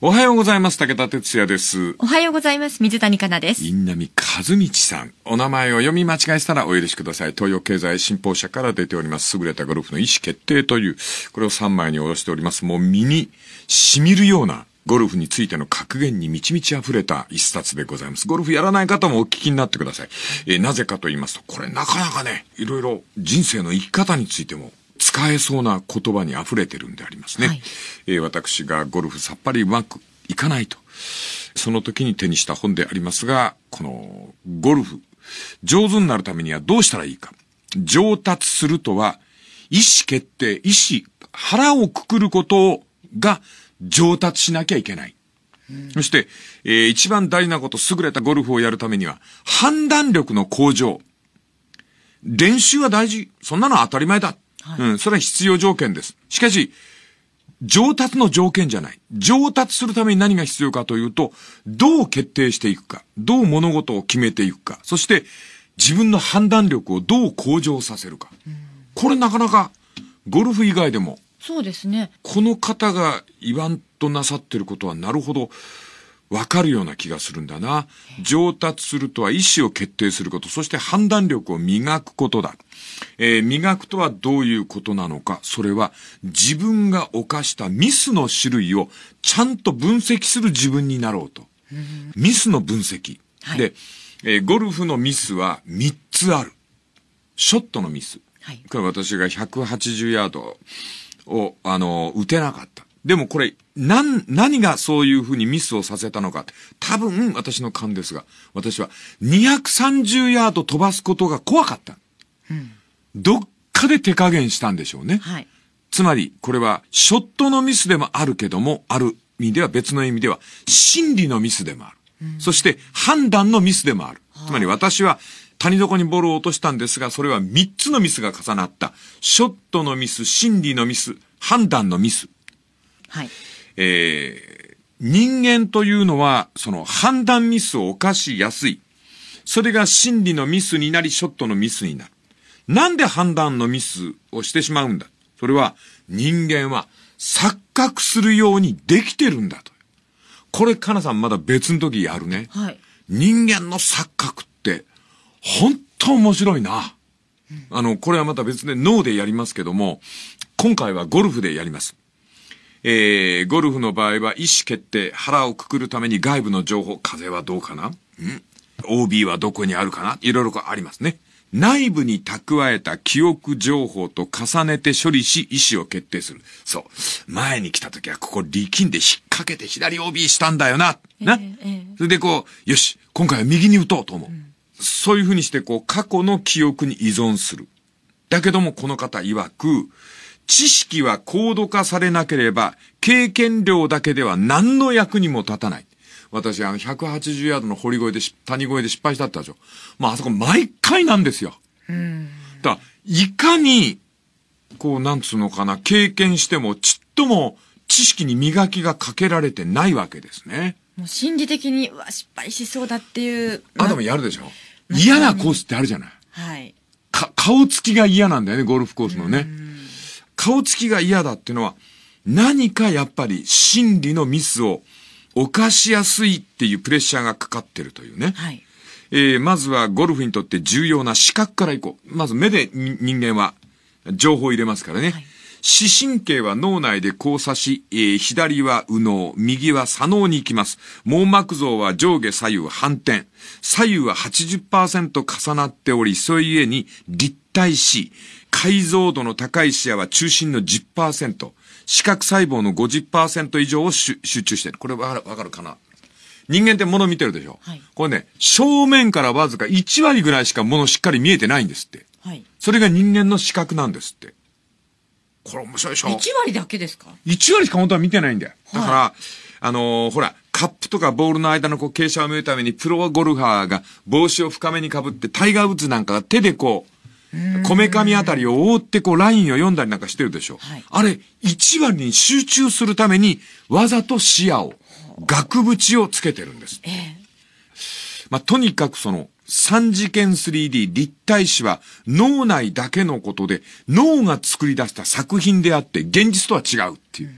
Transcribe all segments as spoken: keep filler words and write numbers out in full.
おはようございます。武田哲也です。 おはようございます。水谷香奈です。 印南和道さん。お名前を読み間違えしたらお許しください。東洋経済新報社から出ております。優れたゴルフの意思決定という、これをさんまいに下ろしております。もう身に染みるようなゴルフについての格言に満ち満ち溢れた一冊でございます。ゴルフやらない方もお聞きになってください。えー、なぜかと言いますと、これなかなかね、いろいろ人生の生き方についても使えそうな言葉に溢れてるんでありますね。はい、えー、私がゴルフさっぱりうまくいかないと。その時に手にした本でありますが、このゴルフ、上手になるためにはどうしたらいいか。上達するとは、意思決定、意思、腹をくくることが上達しなきゃいけない。うん、そして、えー、一番大事なこと、優れたゴルフをやるためには、判断力の向上。練習は大事。そんなのは当たり前だ。はい、うん、それは必要条件です。しかし、上達の条件じゃない。上達するために何が必要かというと、どう決定していくか、どう物事を決めていくか、そして自分の判断力をどう向上させるか。うん、これなかなかゴルフ以外でも、 そうですね。 この方が言わんとなさってることはなるほどわかるような気がするんだな。上達するとは意思を決定すること、そして判断力を磨くことだ。えー、磨くとはどういうことなのか。それは自分が犯したミスの種類をちゃんと分析する自分になろうと。うん、ミスの分析。はい、で、えー、ゴルフのミスはみっつある。ショットのミス。はい、これ私がひゃくはちじゅうヤードを、あの、打てなかった。でもこれ、何、何がそういうふうにミスをさせたのか。多分、私の勘ですが、私はにひゃくさんじゅうヤード飛ばすことが怖かった。うん、どっかで手加減したんでしょうね。はい、つまり、これは、ショットのミスでもあるけども、ある意味では別の意味では、心理のミスでもある。うん、そして、判断のミスでもある。はあ、つまり私は、谷底にボールを落としたんですが、それはみっつのミスが重なった。ショットのミス、心理のミス、判断のミス。はい。えー、人間というのは、その判断ミスを犯しやすい。それが心理のミスになり、ショットのミスになる。なんで判断のミスをしてしまうんだ。それは、人間は錯覚するようにできてるんだと。これ、かなさんまだ別の時やるね。はい。人間の錯覚って、本当面白いな。うん、あの、これはまた別で脳でやりますけども、今回はゴルフでやります。えー、ゴルフの場合は意思決定、腹をくくるために外部の情報、風はどうかな？ん ?オービー はどこにあるかな？いろいろありますね。内部に蓄えた記憶情報と重ねて処理し、意思を決定する。そう。前に来た時はここ力んで引っ掛けて左 オービー したんだよな。な、えーえー、それでこう、よし、今回は右に打とうと思う。うん、そういうふうにしてこう、過去の記憶に依存する。だけどもこの方曰く、知識は高度化されなければ、経験量だけでは何の役にも立たない。私、あの、ひゃくはちじゅうヤードの堀越えで、谷越えで失敗したって言ったでしょ。まあ、あそこ毎回なんですよ。うん。だから、いかに、こう、なんつうのかな、経験しても、ちっとも知識に磨きがかけられてないわけですね。 もう心理的に、うわ、失敗しそうだっていう。 あ、でもやるでしょ。嫌なコースってあるじゃない。はい。か、顔つきが嫌なんだよね、ゴルフコースのね。顔つきが嫌だっていうのは、何かやっぱり心理のミスを犯しやすいっていうプレッシャーがかかってるというね。はい。えー、まずはゴルフにとって重要な視覚からいこう。まず目で人間は情報を入れますからね。はい、視神経は脳内で交差し、えー、左は右脳、右は左脳に行きます。網膜像は上下左右反転。左右は はちじゅっパーセント 重なっており、それゆえに立体し、解像度の高い視野は中心の じゅっパーセント、視覚細胞の ごじゅっパーセント 以上を集中している。これわかる、わかるかな？人間って物見てるでしょ、はい、これね、正面からわずかいち割ぐらいしか物しっかり見えてないんですって。はい、それが人間の視覚なんですって。これ面白いでしょ？ いち 割だけですか？ いち 割しか本当は見てないんだよ。だから、はい、あのー、ほら、カップとかボールの間のこう傾斜を見るためにプロゴルファーが帽子を深めに被って、タイガーウッズなんかが手でこう、こめかみあたりを覆ってこうラインを読んだりなんかしてるでしょ。はい、あれ、いち割に集中するためにわざと視野を、額縁をつけてるんです。ええ、まあ、とにかくその三次元 スリーディー 立体視は脳内だけのことで、脳が作り出した作品であって現実とは違うっていう。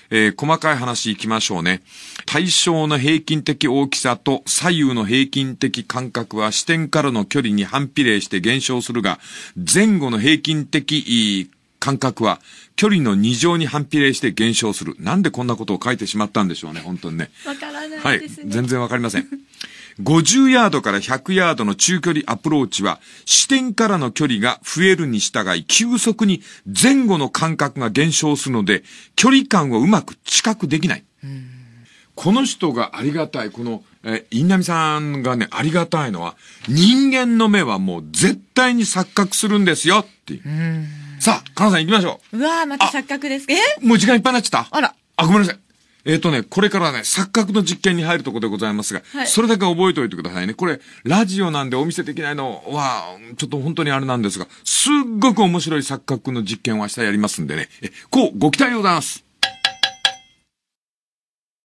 えー、細かい話いきましょうね。対象の平均的大きさと左右の平均的間隔は視点からの距離に反比例して減少するが、前後の平均的間隔は距離のに乗に反比例して減少する。なんでこんなことを書いてしまったんでしょうね、本当にね。 わからないですね。 はい、全然わかりません。ごじゅうヤードからひゃくヤードの中距離アプローチは、視点からの距離が増えるに従い、急速に前後の間隔が減少するので、距離感をうまく知覚できない。この人がありがたい、この、えー、稲見さんがね、ありがたいのは、人間の目はもう絶対に錯覚するんですよっていう。うさあ、かなさん行きましょう。うわー、また錯覚です。えもう時間いっぱいになっちゃった。 あら。 あ、ごめんなさい。えっ、ー、とね、これからね、錯覚の実験に入るところでございますが、はい、それだけ覚えておいてくださいね。これ、ラジオなんでお見せできないのは、ちょっと本当にあれなんですが、すっごく面白い錯覚の実験を明日やりますんでね。え、こう、ご期待でございます。